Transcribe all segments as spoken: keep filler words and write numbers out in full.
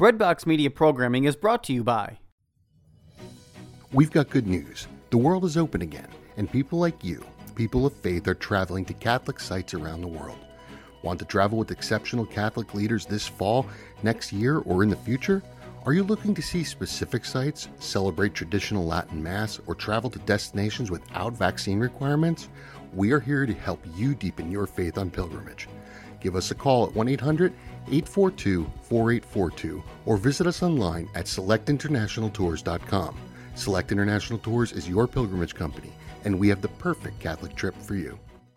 Breadbox Media Programming is brought to you by... We've got good news. The world is open again, and people like you, people of faith, are traveling to Catholic sites around the world. Want to travel with exceptional Catholic leaders this fall, next year, or in the future? Are you looking to see specific sites, celebrate traditional Latin Mass, or travel to destinations without vaccine requirements? We are here to help you deepen your faith on pilgrimage. Give us a call at one eight hundred, eight four two, four eight four two or visit us online at select international tours dot com. Select International Tours is your pilgrimage company, and we have the perfect Catholic trip for you.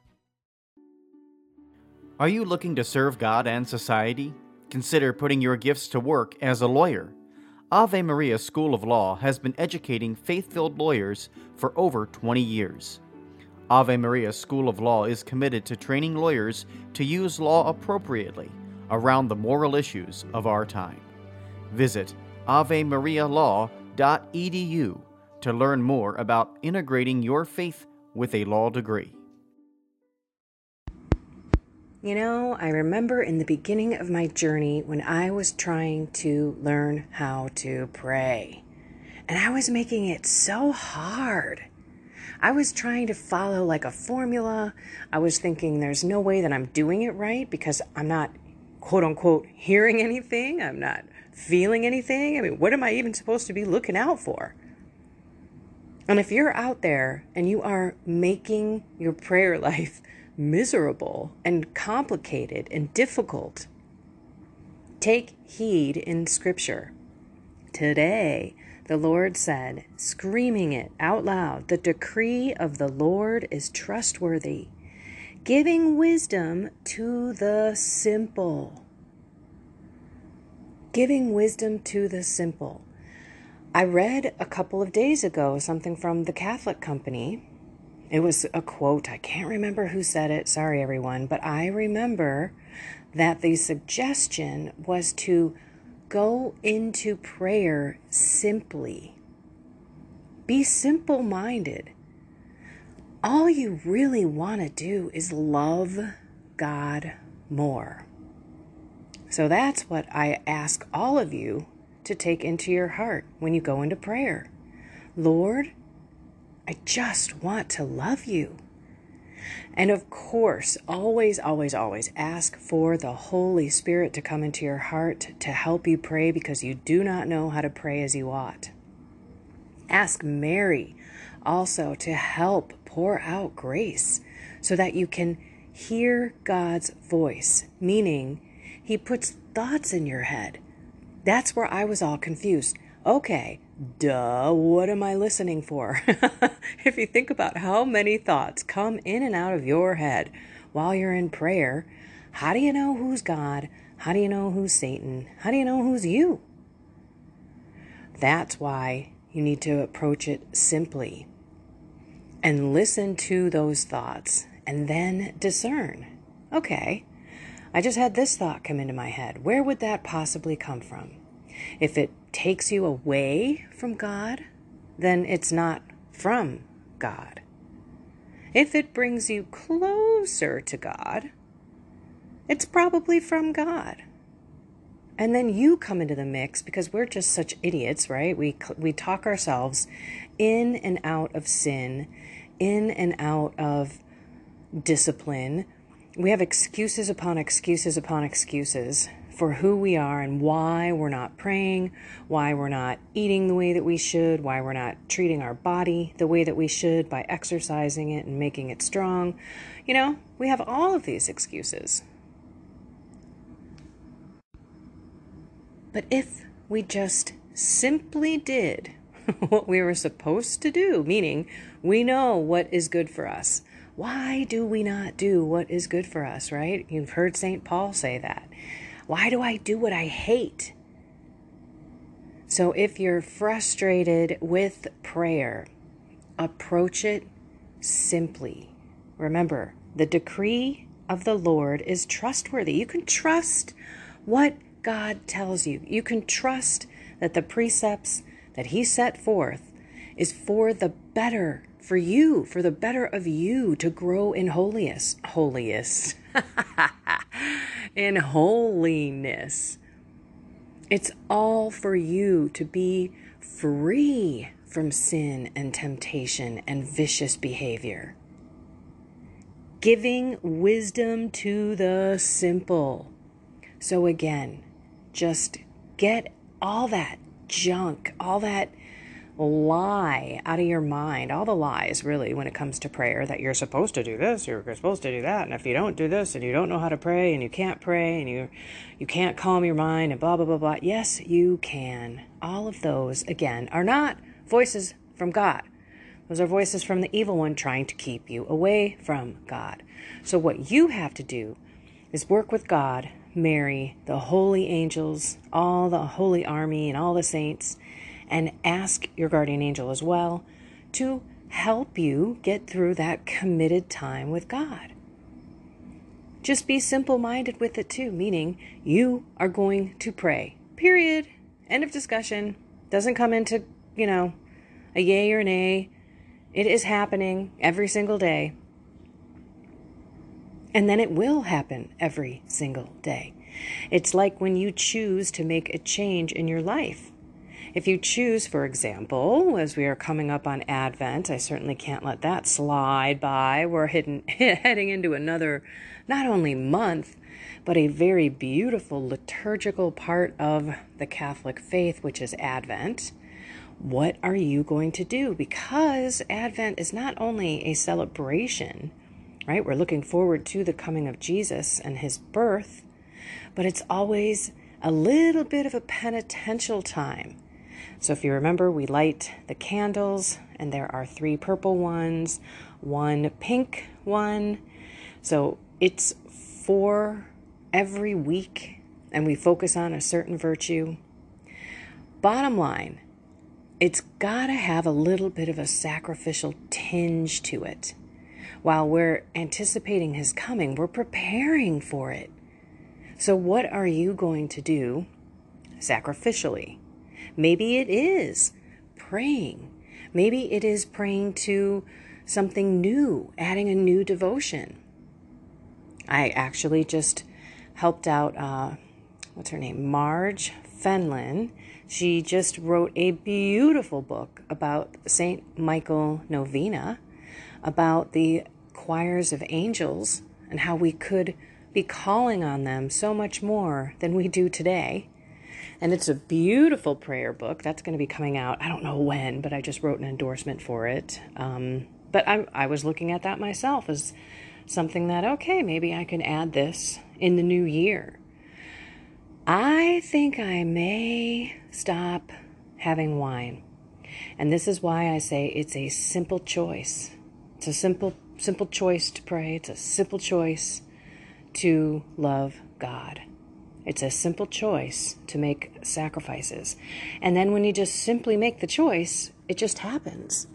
Are you looking to serve God and society? Consider putting your gifts to work as a lawyer. Ave Maria School of Law has been educating faith-filled lawyers for over twenty years. Ave Maria School of Law is committed to training lawyers to use law appropriately around the moral issues of our time. Visit ave maria law dot e d u to learn more about integrating your faith with a law degree. You know, I remember in the beginning of my journey when I was trying to learn how to pray, and I was making it so hard. I was trying to follow like a formula. I was thinking there's no way that I'm doing it right because I'm not, quote unquote, hearing anything. I'm not feeling anything. I mean, what am I even supposed to be looking out for? And if you're out there and you are making your prayer life miserable and complicated and difficult, take heed in Scripture. Today, the Lord said, screaming it out loud, the decree of the Lord is trustworthy, giving wisdom to the simple. Giving wisdom to the simple. I read a couple of days ago something from the Catholic Company. It was a quote. I can't remember who said it. Sorry, everyone. But I remember that the suggestion was to go into prayer simply. Be simple-minded. All you really want to do is love God more. So that's what I ask all of you to take into your heart when you go into prayer. Lord, I just want to love you. And of course, always, always, always ask for the Holy Spirit to come into your heart to help you pray because you do not know how to pray as you ought. Ask Mary also to help pour out grace so that you can hear God's voice, meaning He puts thoughts in your head. That's where I was all confused. Okay, duh, what am I listening for? If you think about how many thoughts come in and out of your head while you're in prayer, how do you know who's God? How do you know who's Satan? How do you know who's you? That's why you need to approach it simply and listen to those thoughts and then discern. Okay, I just had this thought come into my head. Where would that possibly come from? If it takes you away from God, then it's not from God. If it brings you closer to God, it's probably from God. And then you come into the mix because we're just such idiots, right? We we talk ourselves in and out of sin, in and out of discipline. We have excuses upon excuses upon excuses for who we are and why we're not praying, why we're not eating the way that we should, why we're not treating our body the way that we should by exercising it and making it strong. You know, we have all of these excuses. But if we just simply did what we were supposed to do, meaning we know what is good for us, why do we not do what is good for us, right? You've heard Saint Paul say that. Why do I do what I hate? So if you're frustrated with prayer, approach it simply. Remember, the decree of the Lord is trustworthy. You can trust what God tells you. You can trust that the precepts that He set forth is for the better, for you, for the better of you to grow in holiness. Holiness. In holiness. It's all for you to be free from sin and temptation and vicious behavior. Giving wisdom to the simple. So again, just get all that junk, all that lie out of your mind, all the lies really when it comes to prayer, that you're supposed to do this, you're supposed to do that, and if you don't do this and you don't know how to pray and you can't pray and you you can't calm your mind and blah blah blah blah. Yes, you can. All of those again are not voices from God. Those are voices from the evil one trying to keep you away from God. So what you have to do is work with God, Mary, the holy angels, all the holy army and all the saints, and ask your guardian angel as well to help you get through that committed time with God. Just be simple-minded with it too, meaning you are going to pray. Period. End of discussion. Doesn't come into, you know, a yay or nay. It is happening every single day. And then it will happen every single day. It's like when you choose to make a change in your life. If you choose, for example, as we are coming up on Advent, I certainly can't let that slide by. We're hidden, heading into another, not only month, but a very beautiful liturgical part of the Catholic faith, which is Advent. What are you going to do? Because Advent is not only a celebration, right? We're looking forward to the coming of Jesus and his birth, but it's always a little bit of a penitential time. So if you remember, we light the candles, and there are three purple ones, one pink one. So it's for every week, and we focus on a certain virtue. Bottom line, it's got to have a little bit of a sacrificial tinge to it. While we're anticipating his coming, we're preparing for it. So what are you going to do sacrificially? Maybe it is praying. Maybe it is praying to something new, adding a new devotion. I actually just helped out, uh, what's her name? Marge Fenlon. She just wrote a beautiful book about Saint Michael Novena, about the choirs of angels and how we could be calling on them so much more than we do today. And it's a beautiful prayer book. That's going to be coming out. I don't know when, but I just wrote an endorsement for it. Um, but I, I was looking at that myself as something that, okay, maybe I can add this in the new year. I think I may stop having wine. And this is why I say it's a simple choice. It's a simple, simple choice to pray. It's a simple choice to love God. It's a simple choice to make sacrifices. And then when you just simply make the choice, it just happens.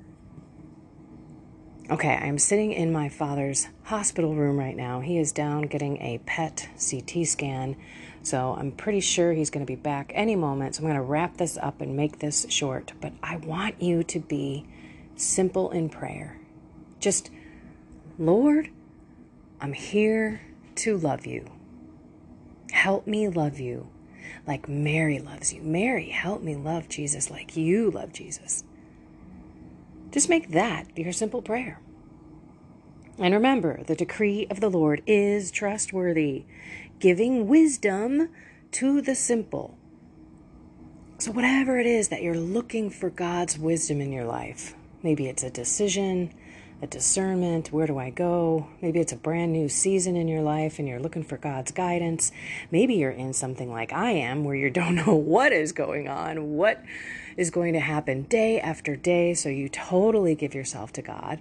Okay, I'm sitting in my father's hospital room right now. He is down getting a P E T C T scan, so I'm pretty sure he's going to be back any moment. So I'm going to wrap this up and make this short. But I want you to be simple in prayer. Just, Lord, I'm here to love you. Help me love you like Mary loves you. Mary, help me love Jesus like you love Jesus. Just make that your simple prayer. And remember, the decree of the Lord is trustworthy, giving wisdom to the simple. So whatever it is that you're looking for God's wisdom in your life, maybe it's a decision, a discernment, where do I go? Maybe it's a brand new season in your life and you're looking for God's guidance. Maybe you're in something like I am where you don't know what is going on, what is going to happen day after day, so you totally give yourself to God.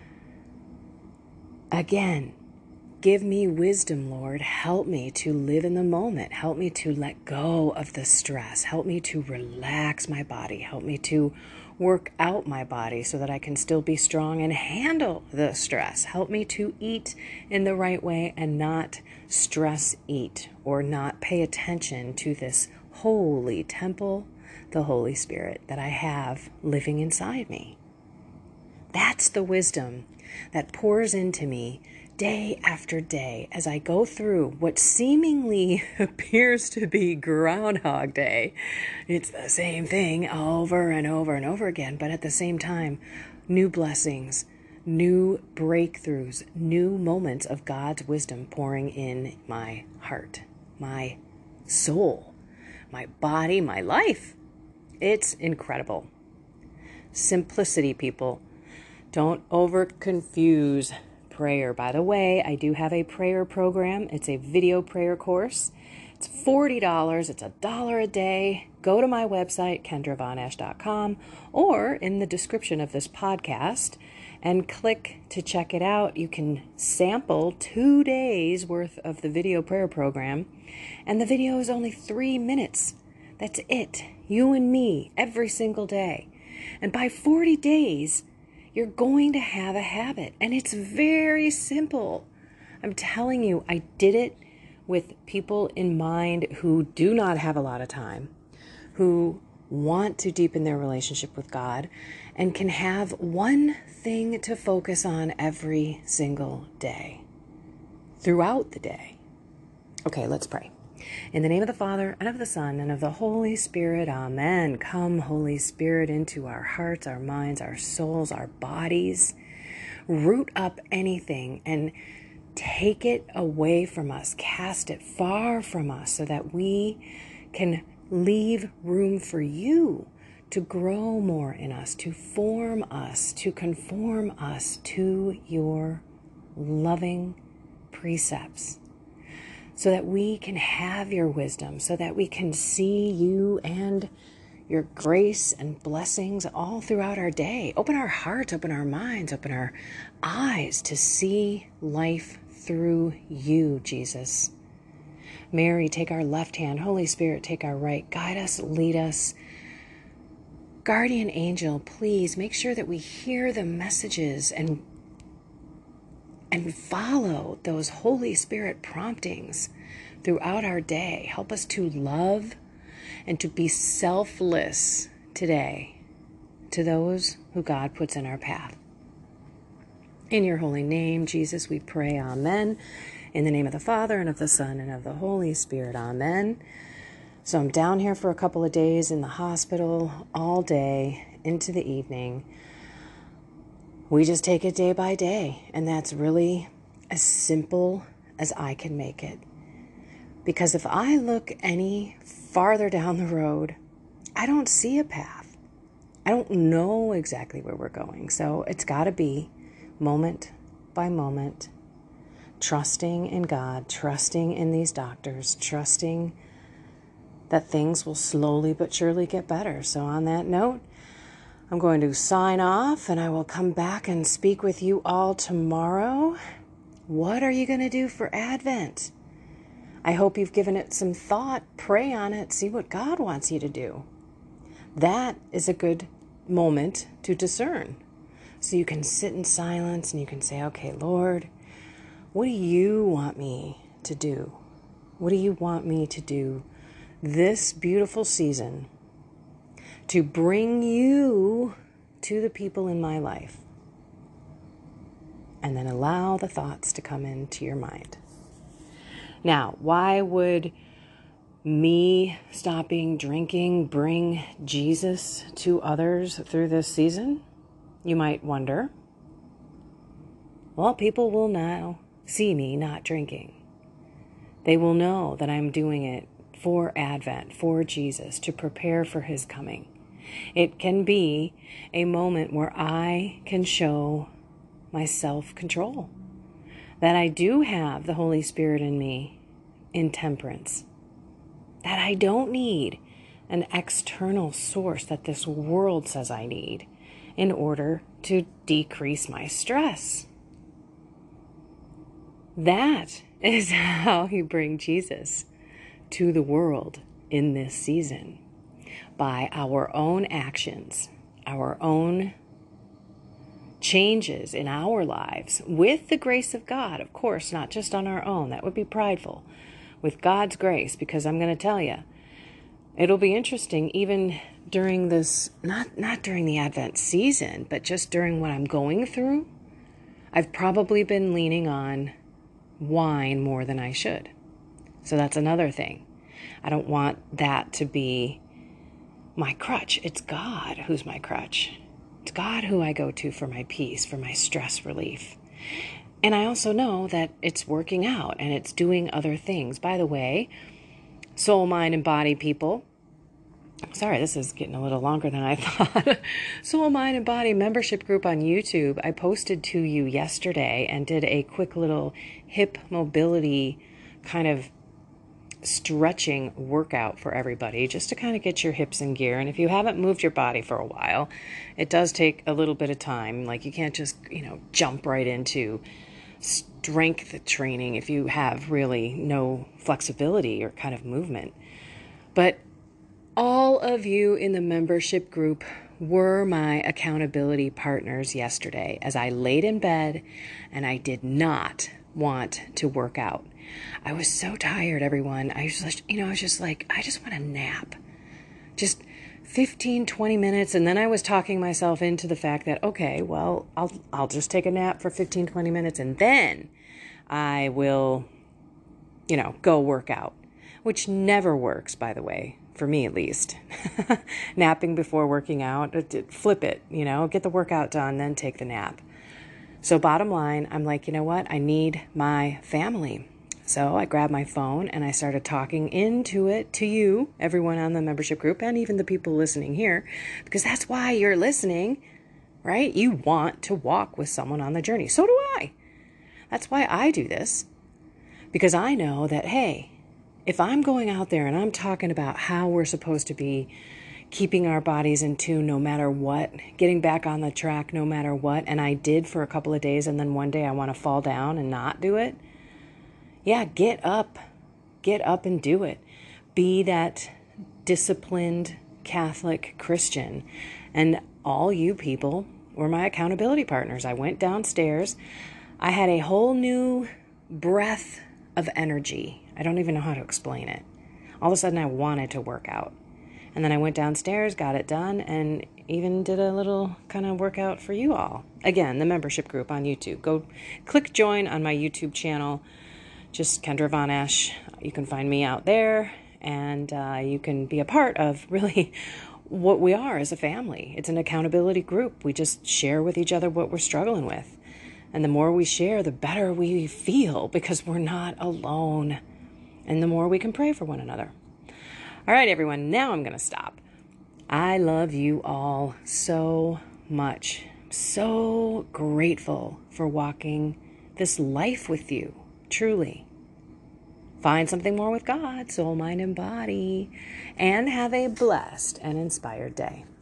Again, give me wisdom, Lord. Help me to live in the moment. Help me to let go of the stress. Help me to relax my body. Help me to work out my body so that I can still be strong and handle the stress. Help me to eat in the right way and not stress eat or not pay attention to this holy temple, the Holy Spirit that I have living inside me. That's the wisdom that pours into me day after day, as I go through what seemingly appears to be Groundhog Day, it's the same thing over and over and over again, but at the same time, new blessings, new breakthroughs, new moments of God's wisdom pouring in my heart, my soul, my body, my life. It's incredible. Simplicity, people. Don't over confuse prayer. By the way, I do have a prayer program. It's a video prayer course. It's forty dollars. It's a dollar a day. Go to my website, kendra von esch dot com, or in the description of this podcast and click to check it out. You can sample two days worth of the video prayer program, and the video is only three minutes. That's it. You and me every single day. And by forty days, you're going to have a habit. And it's very simple. I'm telling you, I did it with people in mind who do not have a lot of time, who want to deepen their relationship with God, and can have one thing to focus on every single day, throughout the day. Okay, let's pray. In the name of the Father, and of the Son, and of the Holy Spirit, amen. Come, Holy Spirit, into our hearts, our minds, our souls, our bodies. Root up anything and take it away from us. Cast it far from us so that we can leave room for you to grow more in us, to form us, to conform us to your loving precepts, so that we can have your wisdom, so that we can see you and your grace and blessings all throughout our day. Open our hearts, open our minds, open our eyes to see life through you, Jesus. Mary, take our left hand. Holy Spirit, take our right. Guide us, lead us. Guardian angel, please make sure that we hear the messages and and follow those Holy Spirit promptings throughout our day. Help us to love and to be selfless today to those who God puts in our path. In your holy name, Jesus, we pray, amen. In the name of the Father, and of the Son, and of the Holy Spirit, amen. So I'm down here for a couple of days in the hospital all day into the evening. We just take it day by day, and that's really as simple as I can make it. Because if I look any farther down the road, I don't see a path. I don't know exactly where we're going. So it's got to be moment by moment, trusting in God, trusting in these doctors, trusting that things will slowly but surely get better. So on that note, I'm going to sign off, and I will come back and speak with you all tomorrow. What are you going to do for Advent? I hope you've given it some thought. Pray on it. See what God wants you to do. That is a good moment to discern. So you can sit in silence and you can say, okay, Lord, what do you want me to do? What do you want me to do this beautiful season to bring you to the people in my life? And then allow the thoughts to come into your mind. Now, why would me stopping drinking bring Jesus to others through this season? You might wonder. Well, people will now see me not drinking. They will know that I'm doing it for Advent, for Jesus, to prepare for his coming. It can be a moment where I can show my self-control, that I do have the Holy Spirit in me in temperance, that I don't need an external source that this world says I need in order to decrease my stress. That is how you bring Jesus to the world in this season, by our own actions, our own changes in our lives, with the grace of God, of course, not just on our own. That would be prideful. With God's grace, because I'm going to tell you, it'll be interesting even during this, not, not during the Advent season, but just during what I'm going through. I've probably been leaning on wine more than I should. So that's another thing. I don't want that to be my crutch. It's God who's my crutch. It's God who I go to for my peace, for my stress relief. And I also know that it's working out and it's doing other things. By the way, soul, mind, and body people. Sorry, this is getting a little longer than I thought. Soul, Mind, and Body membership group on YouTube. I posted to you yesterday and did a quick little hip mobility kind of stretching workout for everybody, just to kind of get your hips in gear. And if you haven't moved your body for a while, it does take a little bit of time. Like, you can't just, you know, jump right into strength training if you have really no flexibility or kind of movement. But all of you in the membership group were my accountability partners yesterday as I laid in bed and I did not want to work out. I was so tired, everyone. I was just, you know, I was just like, I just want a nap. Just fifteen, twenty minutes. And then I was talking myself into the fact that, okay, well, I'll, I'll just take a nap for fifteen, twenty minutes and then I will, you know, go work out, which never works, by the way. For me, at least. Napping before working out, flip it, you know, get the workout done, then take the nap. So bottom line, I'm like, you know what? I need my family. So I grabbed my phone and I started talking into it to you, everyone on the membership group, and even the people listening here, because that's why you're listening, right? You want to walk with someone on the journey. So do I. That's why I do this, because I know that, hey, if I'm going out there and I'm talking about how we're supposed to be keeping our bodies in tune no matter what, getting back on the track no matter what, and I did for a couple of days and then one day I want to fall down and not do it, yeah, get up. Get up and do it. Be that disciplined Catholic Christian. And all you people were my accountability partners. I went downstairs. I had a whole new breath of energy. I don't even know how to explain it. All of a sudden I wanted to work out. And then I went downstairs, got it done, and even did a little kind of workout for you all. Again, the membership group on YouTube. Go click join on my YouTube channel. Just Kendra Von Esch. You can find me out there, and uh, you can be a part of really what we are as a family. It's an accountability group. We just share with each other what we're struggling with. And the more we share, the better we feel, because we're not alone. And the more we can pray for one another. All right, everyone, now I'm going to stop. I love you all so much. So grateful for walking this life with you, truly. Find something more with God, soul, mind, and body, and have a blessed and inspired day.